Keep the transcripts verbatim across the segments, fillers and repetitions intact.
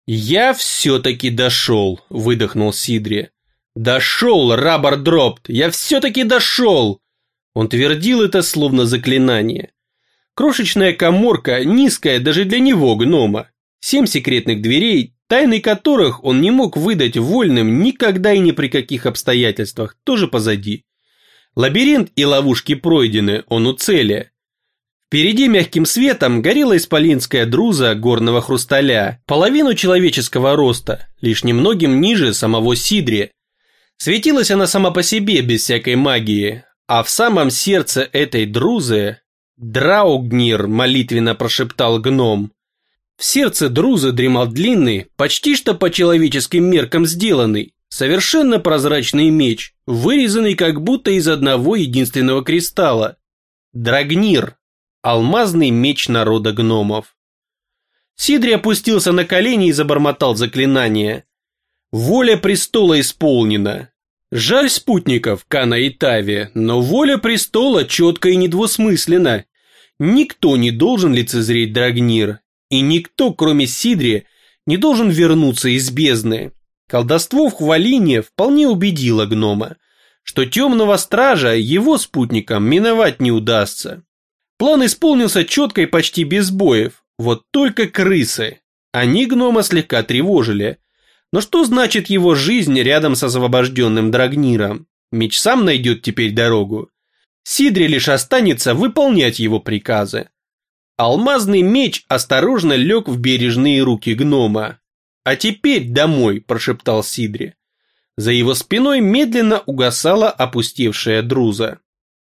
«Я все-таки дошел», — выдохнул Сидри. «Дошел, Раббардропт, я все-таки дошел!» Он твердил это словно заклинание. Крошечная каморка, низкая даже для него, гнома. Семь секретных дверей, тайны которых он не мог выдать вольным никогда и ни при каких обстоятельствах, тоже позади. Лабиринт и ловушки пройдены, он у цели. Впереди мягким светом горела исполинская друза горного хрусталя, половину человеческого роста, лишь немногим ниже самого Сидри. Светилась она сама по себе, без всякой магии, а в самом сердце этой друзы «Драугнир», молитвенно прошептал гном. В сердце друзы дремал длинный, почти что по человеческим меркам сделанный, совершенно прозрачный меч, вырезанный как будто из одного единственного кристалла. Драгнир. Алмазный меч народа гномов. Сидри опустился на колени и забормотал заклинание. Воля престола исполнена. Жаль спутников Кана и Тави, но воля престола четко и недвусмысленно. Никто не должен лицезреть Драгнир, и никто, кроме Сидри, не должен вернуться из бездны. Колдовство в Хвалине вполне убедило гнома, что темного стража его спутникам миновать не удастся. План исполнился четко и почти без боев, вот только крысы. Они гнома слегка тревожили. Но что значит его жизнь рядом с освобожденным Драгниром? Меч сам найдет теперь дорогу. Сидри лишь останется выполнять его приказы. Алмазный меч осторожно лег в бережные руки гнома. «А теперь домой», – прошептал Сидри. За его спиной медленно угасала опустевшая друза.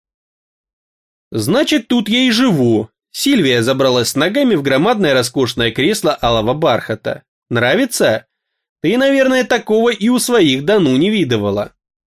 «Значит, тут я и живу». Сильвия забралась с ногами в громадное роскошное кресло алого бархата. «Нравится? Ты, наверное, такого и у своих Дану не видывала».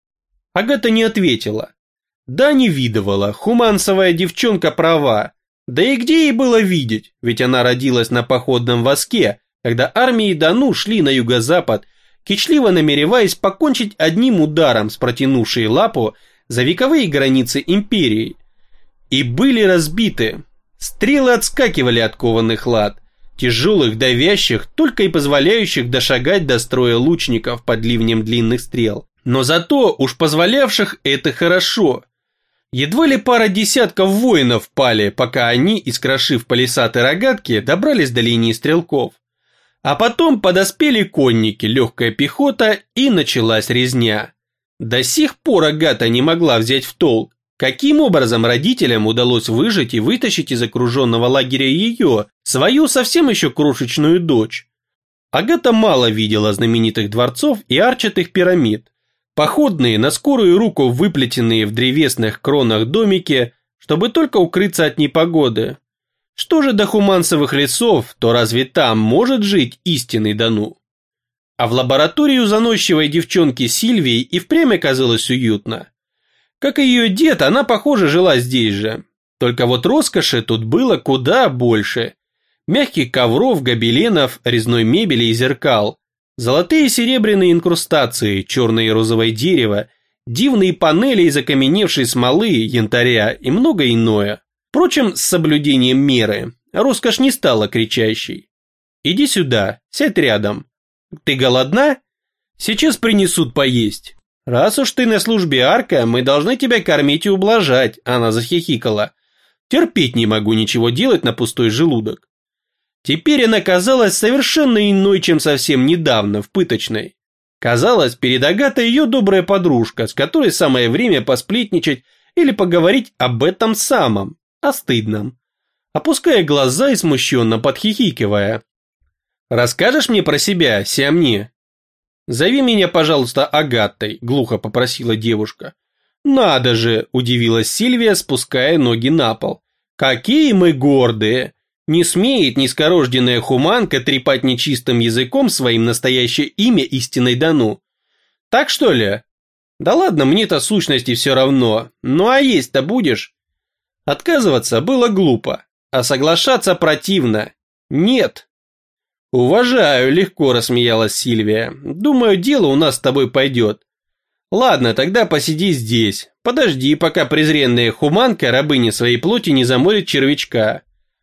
Агата не ответила. Да, не видывала, хумансовая девчонка права. Да и где ей было видеть, ведь она родилась на походном воске, когда армии Дану шли на юго-запад, кичливо намереваясь покончить одним ударом с протянувшей лапу за вековые границы империи. И были разбиты. Стрелы отскакивали от кованых лад, тяжелых, давящих, только и позволяющих дошагать до строя лучников под ливнем длинных стрел. Но зато уж позволявших это хорошо. Едва ли пара десятков воинов пали, пока они, искрошив палисады рогатки, добрались до линии стрелков. А потом подоспели конники, легкая пехота, и началась резня. До сих пор Агата не могла взять в толк, каким образом родителям удалось выжить и вытащить из окруженного лагеря ее, свою совсем еще крошечную дочь. Агата мало видела знаменитых дворцов и арчатых пирамид. Походные, на скорую руку выплетенные в древесных кронах домики, чтобы только укрыться от непогоды. Что же до хумансовых лесов, то разве там может жить истинный Дану? А в лабораторию заносчивой девчонки Сильвии и впрямь оказалось уютно. Как и ее дед, она, похоже, жила здесь же. Только вот роскоши тут было куда больше. Мягких ковров, гобеленов, резной мебели и зеркал. Золотые и серебряные инкрустации, черное и розовое дерево, дивные панели из окаменевшей смолы, янтаря и многое иное. Впрочем, с соблюдением меры. Роскошь не стала кричащей. «Иди сюда, сядь рядом. Ты голодна? Сейчас принесут поесть. Раз уж ты на службе Арка, мы должны тебя кормить и ублажать», — она захихикала. «Терпеть не могу ничего делать на пустой желудок». Теперь она казалась совершенно иной, чем совсем недавно в пыточной. Казалось, перед Агатой ее добрая подружка, с которой самое время посплетничать или поговорить об этом самом, о стыдном. Опуская глаза и смущенно подхихикивая. «Расскажешь мне про себя, Сиамни?» «Зови меня, пожалуйста, Агатой», — глухо попросила девушка. «Надо же», — удивилась Сильвия, спуская ноги на пол. «Какие мы гордые! Не смеет низкорожденная хуманка трепать нечистым языком своим настоящее имя истинной Дану. Так что ли? Да ладно, мне-то сущности все равно. Ну а есть-то будешь?» Отказываться было глупо, а соглашаться противно. «Нет». «Уважаю», — легко рассмеялась Сильвия. «Думаю, дело у нас с тобой пойдет. Ладно, тогда посиди здесь. Подожди, пока презренная хуманка рабыня своей плоти не заморит червячка».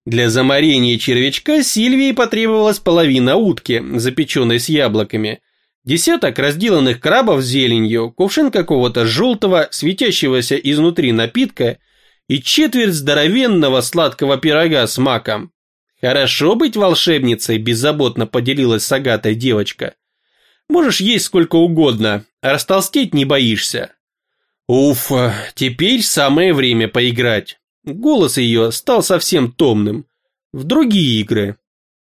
Для замарения червячка Сильвии потребовалась половина утки, запеченной с яблоками, десяток разделанных крабов с зеленью, кувшин какого-то желтого, светящегося изнутри напитка и четверть здоровенного сладкого пирога с маком. «Хорошо быть волшебницей», – беззаботно поделилась с Агатой девочка. «Можешь есть сколько угодно, а растолстеть не боишься». «Уф, теперь самое время поиграть». Голос ее стал совсем томным. «В другие игры».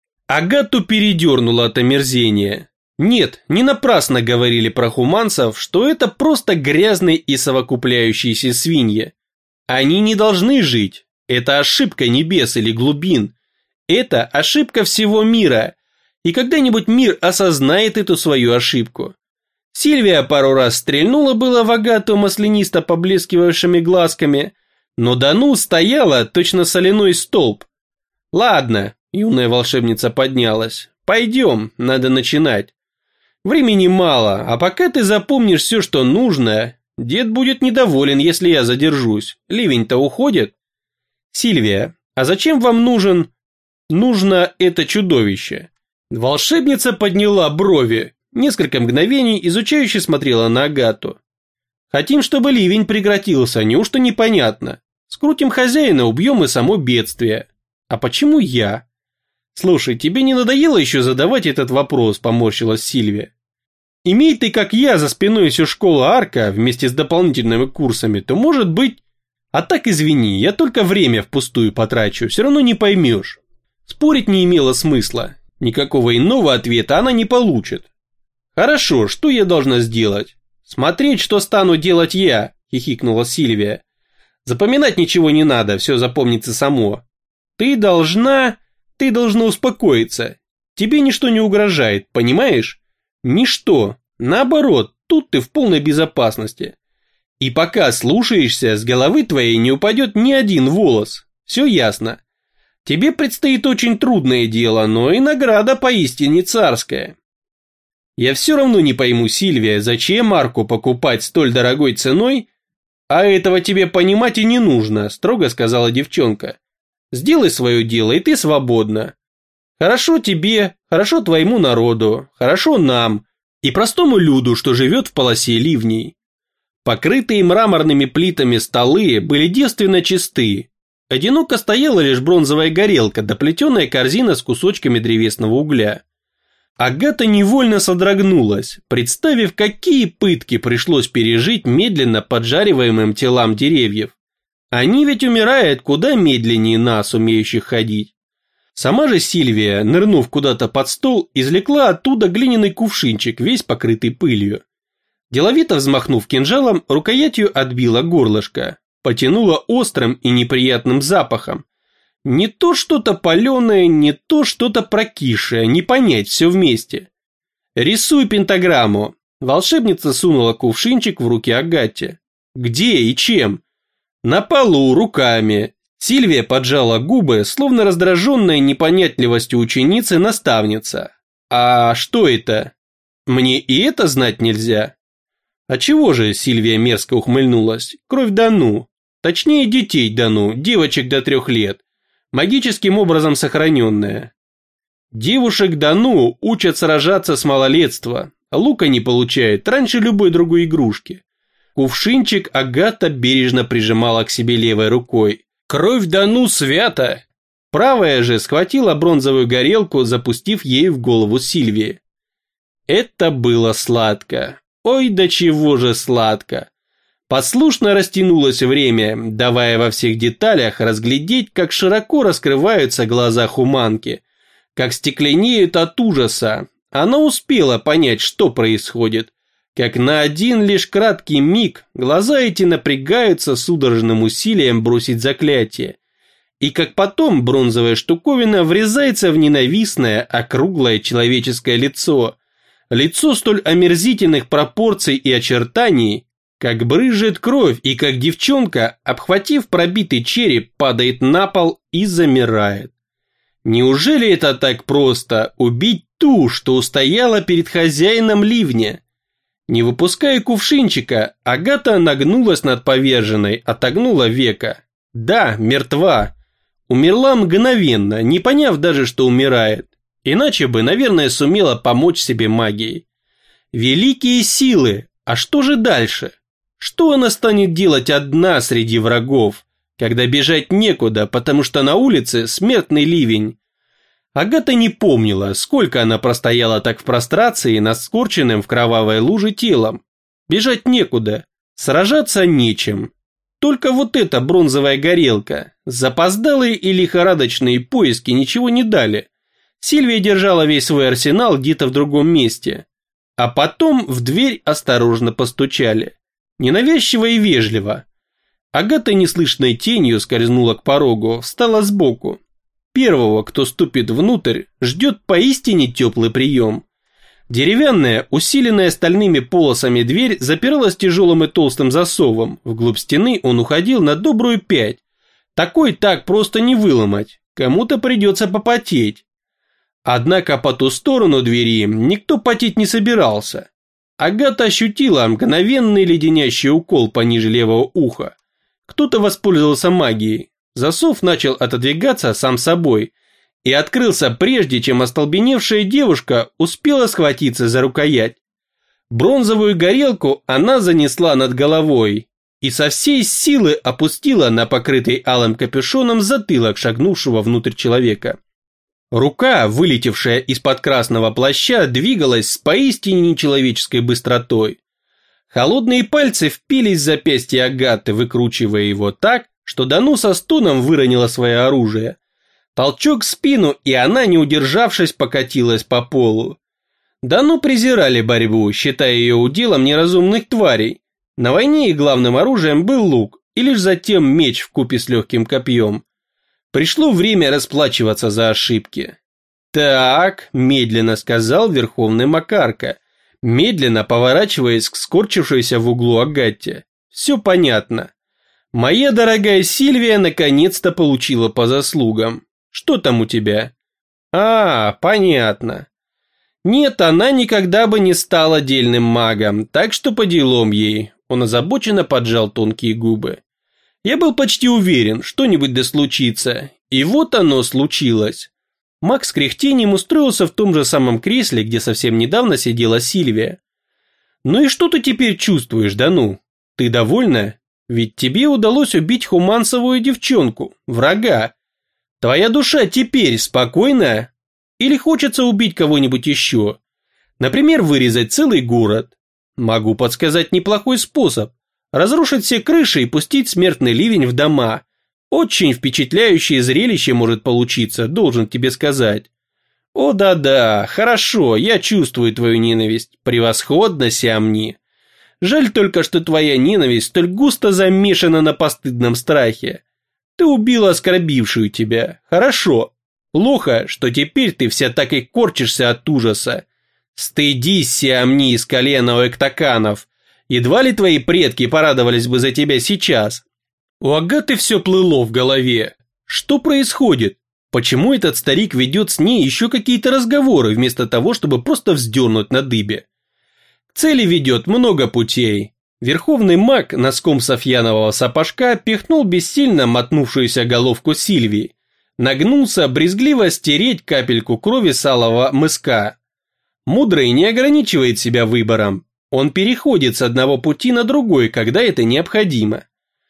Агату передернуло от омерзения. Нет, не напрасно говорили про хуманцев, что это просто грязные и совокупляющиеся свиньи. Они не должны жить. Это ошибка небес или глубин. Это ошибка всего мира. И когда-нибудь мир осознает эту свою ошибку. Сильвия пару раз стрельнула было в Агату маслянисто поблескивавшими глазками, но Дану стояла точно соляной столб. «Ладно», — юная волшебница поднялась, — «пойдем, надо начинать. Времени мало, а пока ты запомнишь все, что нужно, дед будет недоволен, если я задержусь. Ливень-то уходит». «Сильвия, а зачем вам нужен... нужно это чудовище?» Волшебница подняла брови, несколько мгновений изучающе смотрела на Агату. «Хотим, чтобы ливень прекратился, неужто непонятно? Скрутим хозяина, убьем и само бедствие. А почему я?» «Слушай, тебе не надоело еще задавать этот вопрос?» – поморщилась Сильвия. «Имей ты, как я, за спиной всю школу Арка вместе с дополнительными курсами, то, может быть... А так извини, я только время впустую потрачу, все равно не поймешь». Спорить не имело смысла. Никакого иного ответа она не получит. «Хорошо, что я должна сделать?» «Смотреть, что стану делать я», – хихикнула Сильвия. «Запоминать ничего не надо, все запомнится само. Ты должна... ты должна успокоиться. Тебе ничто не угрожает, понимаешь? Ничто. Наоборот, тут ты в полной безопасности. И пока слушаешься, с головы твоей не упадет ни один волос. Все ясно. Тебе предстоит очень трудное дело, но и награда поистине царская». «Я все равно не пойму, Сильвия, зачем Марку покупать столь дорогой ценой?» «А этого тебе понимать и не нужно», – строго сказала девчонка. «Сделай свое дело, и ты свободна. Хорошо тебе, хорошо твоему народу, хорошо нам и простому люду, что живет в полосе ливней». Покрытые мраморными плитами столы были девственно чисты. Одиноко стояла лишь бронзовая горелка да плетеная корзина с кусочками древесного угля. Агата невольно содрогнулась, представив, какие пытки пришлось пережить медленно поджариваемым телам деревьев. Они ведь умирают куда медленнее нас, умеющих ходить. Сама же Сильвия, нырнув куда-то под стол, извлекла оттуда глиняный кувшинчик, весь покрытый пылью. Деловито взмахнув кинжалом, рукоятью отбила горлышко, потянула острым и неприятным запахом. Не то что-то паленое, не то что-то прокисшее, не понять все вместе. «Рисуй пентаграмму». Волшебница сунула кувшинчик в руки Агате. «Где и чем?» «На полу, руками». Сильвия поджала губы, словно раздраженная непонятливостью ученицы наставница. «А что это? Мне и это знать нельзя?» «А чего же?» – Сильвия мерзко ухмыльнулась. «Кровь Дану. Точнее, детей Дану, девочек до трех лет. Магическим образом сохраненная. Девушек Дану учат сражаться с малолетства, лука не получают раньше любой другой игрушки». Кувшинчик Агата бережно прижимала к себе левой рукой. «Кровь Дану свята!» Правая же схватила бронзовую горелку, запустив ей в голову Сильвии. Это было сладко. Ой, до чего же сладко. Послушно растянулось время, давая во всех деталях разглядеть, как широко раскрываются глаза хуманки, как стекленеют от ужаса. Она успела понять, что происходит, как на один лишь краткий миг глаза эти напрягаются судорожным усилием бросить заклятие, и как потом бронзовая штуковина врезается в ненавистное округлое человеческое лицо, лицо столь омерзительных пропорций и очертаний, как брызжет кровь, и как девчонка, обхватив пробитый череп, падает на пол и замирает. Неужели это так просто – убить ту, что устояла перед хозяином ливня? Не выпуская кувшинчика, Агата нагнулась над поверженной, отогнула веко. Да, мертва. Умерла мгновенно, не поняв даже, что умирает. Иначе бы, наверное, сумела помочь себе магией. Великие силы! А что же дальше? Что она станет делать одна среди врагов, когда бежать некуда, потому что на улице смертный ливень? Агата не помнила, сколько она простояла так в прострации над скорченным в кровавой луже телом. Бежать некуда, сражаться нечем. Только вот эта бронзовая горелка, запоздалые и лихорадочные поиски ничего не дали. Сильвия держала весь свой арсенал где-то в другом месте. А потом в дверь осторожно постучали. Ненавязчиво и вежливо. Агата неслышной тенью скользнула к порогу, встала сбоку. Первого, кто ступит внутрь, ждет поистине теплый прием. Деревянная, усиленная стальными полосами дверь запиралась тяжелым и толстым засовом. Вглубь стены он уходил на добрую пять. Такой так просто не выломать. Кому-то придется попотеть. Однако по ту сторону двери никто потеть не собирался. Агата ощутила мгновенный леденящий укол пониже левого уха. Кто-то воспользовался магией. Засов начал отодвигаться сам собой и открылся прежде, чем остолбеневшая девушка успела схватиться за рукоять. Бронзовую горелку она занесла над головой и со всей силы опустила на покрытый алым капюшоном затылок шагнувшего внутрь человека. Рука, вылетевшая из-под красного плаща, двигалась с поистине нечеловеческой быстротой. Холодные пальцы впились в запястье Агаты, выкручивая его так, что Дану со стоном выронила свое оружие. Толчок в спину, и она, не удержавшись, покатилась по полу. Дану презирали борьбу, считая ее уделом неразумных тварей. На войне их главным оружием был лук, и лишь затем меч вкупе с легким копьем. Пришло время расплачиваться за ошибки. «Так», – медленно сказал Верховный Макарка, медленно поворачиваясь к скорчившейся в углу Агате. «Все понятно. Моя дорогая Сильвия наконец-то получила по заслугам. Что там у тебя?» «А, понятно. Нет, она никогда бы не стала дельным магом, так что по делам ей». Он озабоченно поджал тонкие губы. Я был почти уверен, что-нибудь да случится, и вот оно случилось. Макс с кряхтением устроился в том же самом кресле, где совсем недавно сидела Сильвия. «Ну и что ты теперь чувствуешь, Дану? Ты довольна? Ведь тебе удалось убить хумансовую девчонку, врага. Твоя душа теперь спокойна? Или хочется убить кого-нибудь еще? Например, вырезать целый город? Могу подсказать неплохой способ. Разрушить все крыши и пустить смертный ливень в дома. Очень впечатляющее зрелище может получиться, должен тебе сказать. О да-да, хорошо, я чувствую твою ненависть. Превосходно, Сиамни. Жаль только, что твоя ненависть столь густо замешана на постыдном страхе. Ты убила оскорбившую тебя. Хорошо. Плохо, что теперь ты вся так и корчишься от ужаса. Стыдись, Сиамни из колена у эктаканов. Едва ли твои предки порадовались бы за тебя сейчас. У Агаты все плыло в голове. Что происходит? Почему этот старик ведет с ней еще какие-то разговоры, вместо того, чтобы просто вздернуть на дыбе? К цели ведет много путей. Верховный маг носком софьянового сапожка пихнул бессильно мотнувшуюся головку Сильвии. Нагнулся брезгливо стереть капельку крови с алого мыска. Мудрый не ограничивает себя выбором. Он переходит с одного пути на другой, когда это необходимо.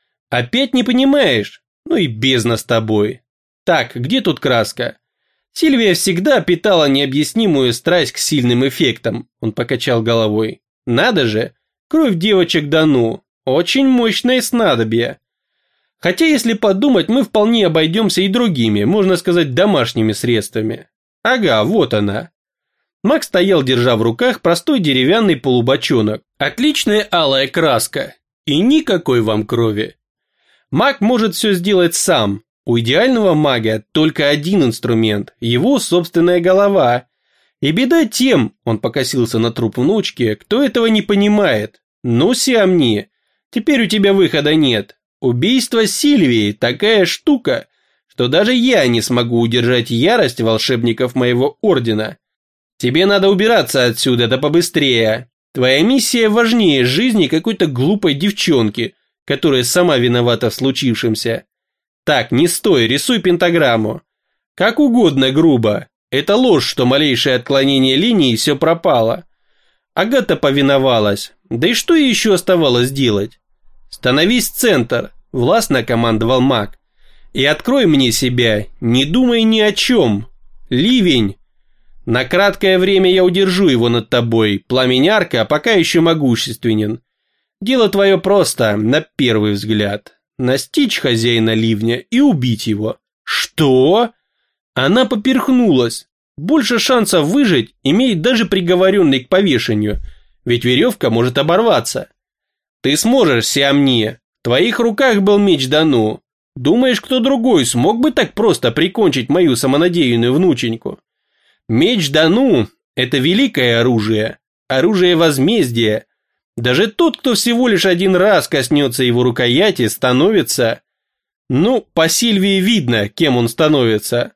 Опять не понимаешь? Ну и бездна с тобой. Так, где тут краска? Сильвия всегда питала необъяснимую страсть к сильным эффектам. Он покачал головой. Надо же, кровь девочек Дану. Очень мощное снадобье. Хотя, если подумать, мы вполне обойдемся и другими, можно сказать, домашними средствами. Ага, вот она. Макс стоял, держа в руках простой деревянный полубочонок. Отличная алая краска. И никакой вам крови. Маг может все сделать сам. У идеального мага только один инструмент – его собственная голова. И беда тем, он покосился на труп внучки, кто этого не понимает. Ну, Сиамни, теперь у тебя выхода нет. Убийство Сильвии – такая штука, что даже я не смогу удержать ярость волшебников моего ордена. Тебе надо убираться отсюда, да побыстрее. Твоя миссия важнее жизни какой-то глупой девчонки, которая сама виновата в случившемся. Так, не стой, рисуй пентаграмму. Как угодно грубо. Это ложь, что малейшее отклонение линии, и все пропало. Агата повиновалась. Да и что ей еще оставалось делать? «Становись в центр», — властно командовал маг. «И открой мне себя, не думай ни о чем. Ливень. На краткое время я удержу его над тобой. Пламень арка пока еще могущественен. Дело твое просто, на первый взгляд. Настичь хозяина ливня и убить его». «Что?» Она поперхнулась. Больше шансов выжить имеет даже приговоренный к повешению, ведь веревка может оборваться. «Ты сможешь, Сиамни. В твоих руках был меч Дану. Думаешь, кто другой смог бы так просто прикончить мою самонадеянную внученьку? Меч Дану – это великое оружие, оружие возмездия. Даже тот, кто всего лишь один раз коснется его рукояти, становится… Ну, по Сильвии видно, кем он становится.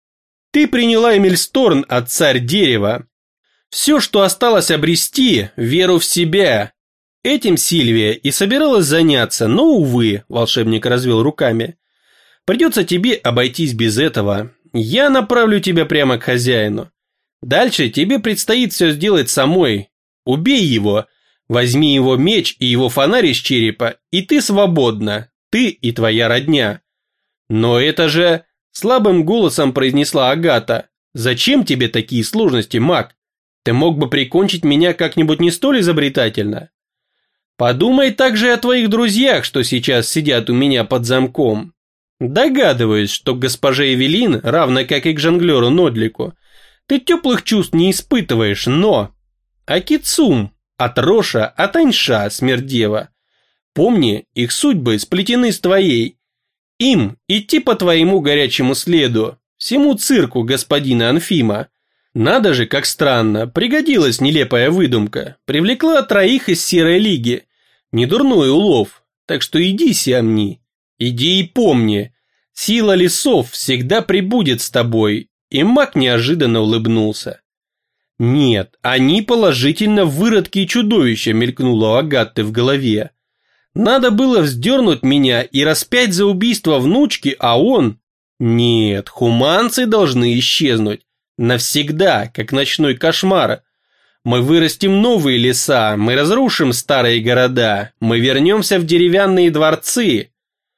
Ты приняла Эмильсторн от царь дерева. Все, что осталось обрести – веру в себя. Этим Сильвия и собиралась заняться, но, увы, волшебник развел руками. Придется тебе обойтись без этого. Я направлю тебя прямо к хозяину. Дальше тебе предстоит все сделать самой. Убей его, возьми его меч и его фонарь из черепа, и ты свободна, ты и твоя родня. Но это же... Слабым голосом произнесла Агата. «Зачем тебе такие сложности, маг? Ты мог бы прикончить меня как-нибудь не столь изобретательно. Подумай также о твоих друзьях, что сейчас сидят у меня под замком. Догадываюсь, что к госпоже Эвелин, равно как и к жонглеру Нодлику, ты теплых чувств не испытываешь, но... Акицум, Атроша, Атаньша, смерть-дева. Помни, их судьбы сплетены с твоей. Им идти по твоему горячему следу, всему цирку господина Анфима. Надо же, как странно, пригодилась нелепая выдумка, привлекла троих из Серой Лиги. Недурной улов, так что иди, Сиамни, иди и помни, сила лесов всегда пребудет с тобой. И маг неожиданно улыбнулся. Нет, они положительно выродки и чудовища, мелькнуло у Агаты в голове. Надо было вздернуть меня и распять за убийство внучки, а он... Нет, хуманцы должны исчезнуть. Навсегда, как ночной кошмар. Мы вырастим новые леса, мы разрушим старые города, мы вернемся в деревянные дворцы.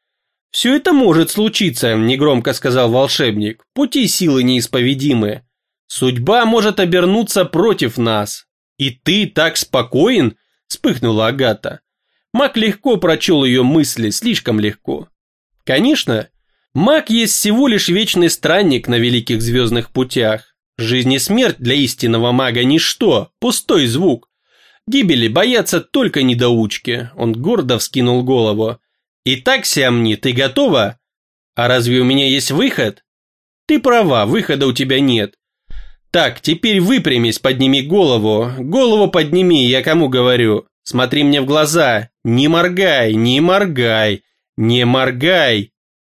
«Все это может случиться», — негромко сказал волшебник. «Пути силы неисповедимы. Судьба может обернуться против нас». «И ты так спокоен?» — вспыхнула Агата. Маг легко прочел ее мысли, слишком легко. Конечно, маг есть всего лишь вечный странник на великих звездных путях. Жизнь и смерть для истинного мага ничто, пустой звук. Гибели боятся только недоучки. Он гордо вскинул голову. «Итак, Сиамни, ты готова? А разве у меня есть выход?» «Ты права, выхода у тебя нет. Так, теперь выпрямись, подними голову. Голову подними, я кому говорю. Смотри мне в глаза. Не моргай, не моргай, не моргай.